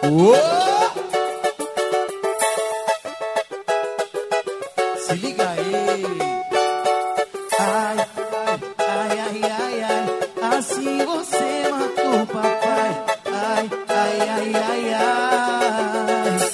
Se liga aí. Ai, ai, ai, ai, ai. Assim você matou o papai. Ai, ai, ai, ai, ai.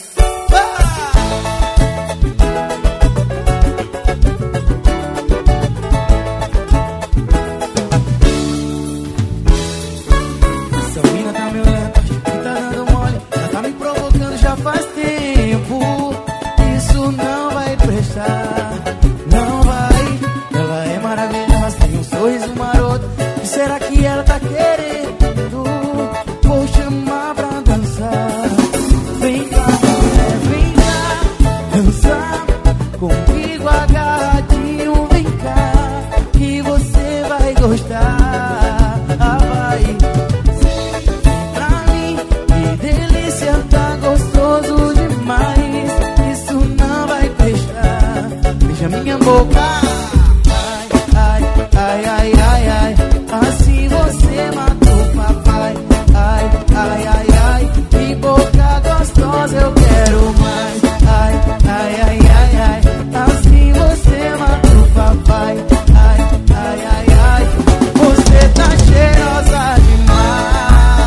Essa mina tá me olhando e tá dando mole. Ela tá me provocando já faz tempo. Isso não vai prestar, não vai. Ela é maravilhosa, tem um sorriso maroto. O que será que ela tá querendo? Vou chamar pra dançar. Vem cá, mulher, vem cá dançar comigo agarradinho. Vem cá que você vai gostar. Vai. Vem pra mim, que delícia, tá gostoso demais. Isso não vai prestar. Beija minha boca. Ai, ai, ai, ai, ai. Assim você matou o papai. Ai, ai, ai, ai. Que boca gostosa, eu quero mais. Ai, ai, ai, ai, ai. Assim você matou o papai. Ai, ai, ai, ai. Você tá cheirosa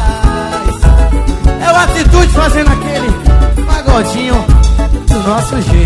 demais. É o Atitude fazendo aquele pagodinho do nosso jeito.